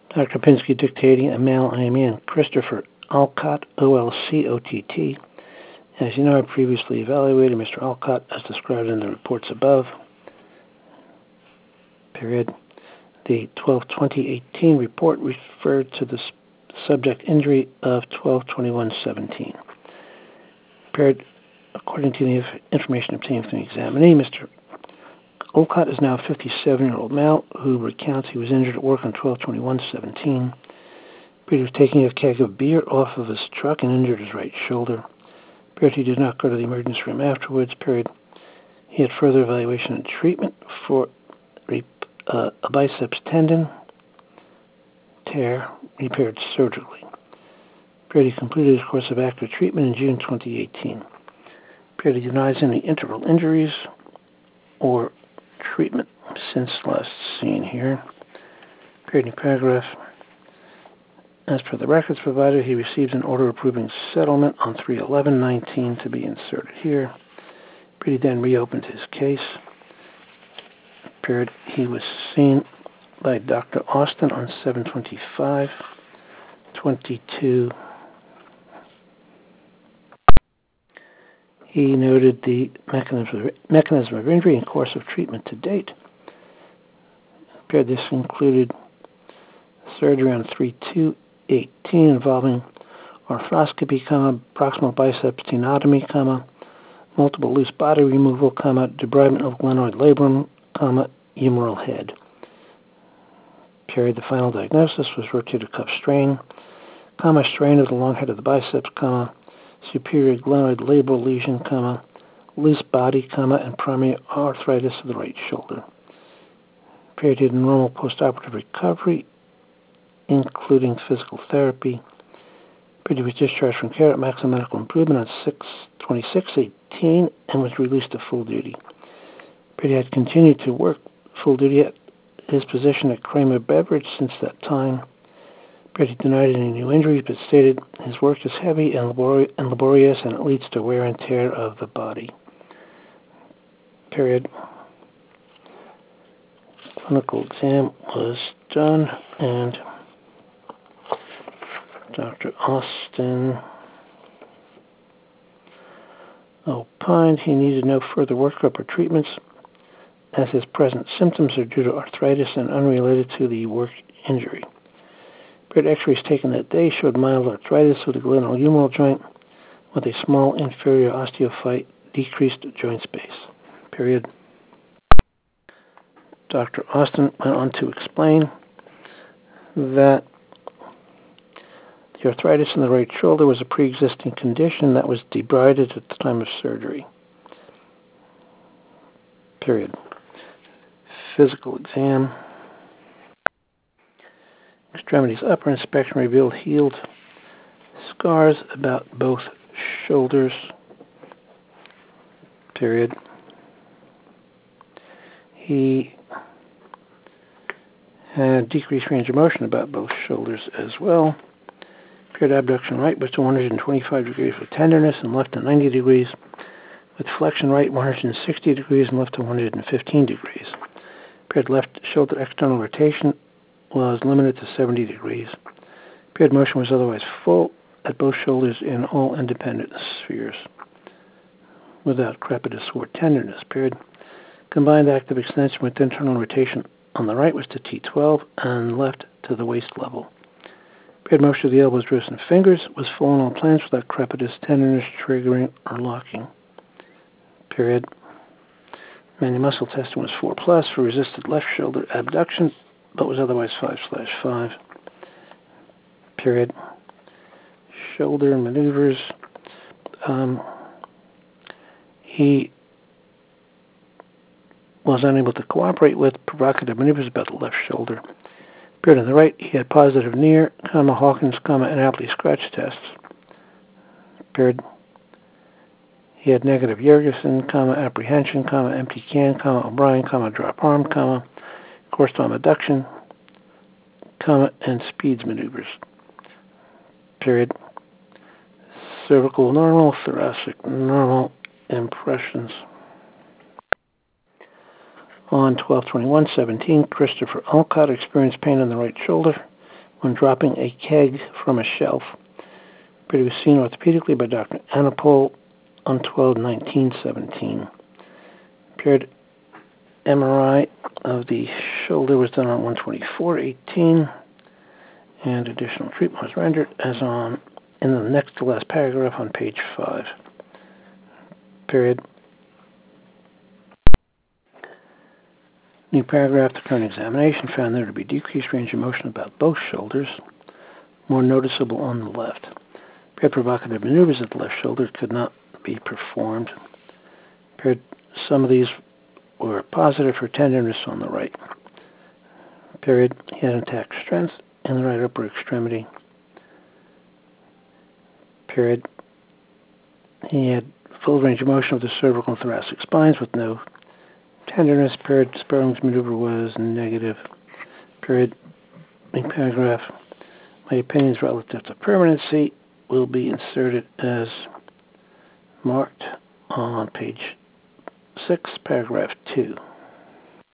Dr. Pinsky dictating a male IME, Christopher Alcott, OLCOTT. As you know, I previously evaluated Mr. Alcott as described in the reports above. Period. The 12/20/18 report referred to the subject injury of 12/21/17. Period. According to the information obtained from the examinee, Mr. Alcott is now a 57-year-old male who recounts he was injured at work on 12/21/17. He was taking a keg of beer off of his truck and injured his right shoulder. Period. He did not go to the emergency room afterwards. Period. He had further evaluation and treatment for a biceps tendon tear repaired surgically. Period. He completed his course of active treatment in June 2018. Period. He denies any interval injuries or treatment since last seen here. Period. New paragraph. As per the records provided, he received an order approving settlement on 3/11/19 to be inserted here. Period. He then reopened his case. Period. He was seen by Dr. Austin on 7/25/22. He noted the mechanism of injury and course of treatment to date. Period. This included surgery on 3/2/18 involving arthroscopy, proximal biceps tenotomy, multiple loose body removal, debridement of glenoid labrum, humeral head. Period. The final diagnosis was rotator cuff strain, strain of the long head of the biceps, superior glenoid labral lesion, loose body, and primary arthritis of the right shoulder. Period. He had normal postoperative recovery, including physical therapy. Period. He was discharged from care at maximum medical improvement on 6/26/18 and was released to full duty. Period. He had continued to work full duty at his position at Kramer Beverage since that time. Period. He denied any new injuries, but stated his work is heavy and laborious and it leads to wear and tear of the body. Period. Clinical exam was done and Dr. Austin opined he needed no further workup or treatments as his present symptoms are due to arthritis and unrelated to the work injury. X-rays taken that day showed mild arthritis with the glenohumeral joint with a small inferior osteophyte, decreased joint space. Period. Dr. Austin went on to explain that the arthritis in the right shoulder was a pre-existing condition that was debrided at the time of surgery. Period. Physical exam. Extremities upper inspection revealed healed scars about both shoulders. Period. He had decreased range of motion about both shoulders as well. Period. Abduction right was to 125 degrees with tenderness and left to 90 degrees, with flexion right 160 degrees and left to 115 degrees. Period. Left shoulder external rotation was limited to 70 degrees. Period. Motion was otherwise full at both shoulders in all independent spheres without crepitus or tenderness. Period. Combined active extension with internal rotation on the right was to T12 and left to the waist level. Period. Motion of the elbows, wrists, and fingers was full on all plans without crepitus, tenderness, triggering, or locking. Period. Manual muscle testing was 4+ for resisted left shoulder abduction, but was otherwise 5/5. Period. Shoulder maneuvers. He was unable to cooperate with provocative maneuvers about the left shoulder. Period. On the right, he had positive Neer, Hawkins, and Apley scratch tests. Period. He had negative Yergesen, apprehension, empty can, O'Brien, drop arm, course time abduction, and speeds maneuvers. Period. Cervical normal, thoracic normal impressions. On 12/21/17, Christopher Alcott experienced pain in the right shoulder. when dropping a keg from a shelf. Period, was seen orthopedically by Dr. Anapol on 12/19/17. Period, MRI of the shoulder was done on 1/24/18, and additional treatment was rendered as on in the next to last paragraph on page 5. Period. New paragraph, the current examination found there to be decreased range of motion about both shoulders, more noticeable on the left. Period, provocative maneuvers at the left shoulder could not be performed. Period, some of these were positive for tenderness on the right. Period, he had intact strength in the right upper extremity. Period, he had full range of motion of the cervical and thoracic spines with no tenderness. Period, Sperling's maneuver was negative. Period, in paragraph, my opinions relative to permanency will be inserted as marked on page 6, paragraph 2.